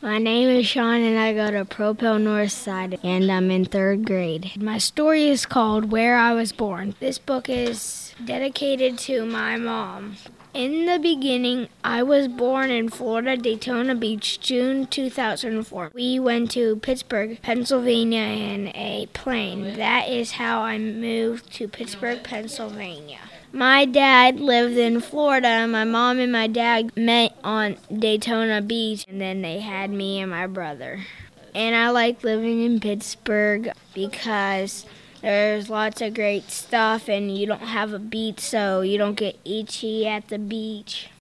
My name is Sean and I go to Propel Northside and I'm in third grade. My story is called Where I Was Born. This book is dedicated to my mom. In the beginning, I was born in Florida, Daytona Beach, June 2004. We went to Pittsburgh, Pennsylvania in a plane. That is how I moved to Pittsburgh, Pennsylvania. My dad lived in Florida. My mom and my dad met on Daytona Beach, and then they had me and my brother. And I like living in Pittsburgh because there's lots of great stuff, and you don't have a beach, so you don't get itchy at the beach.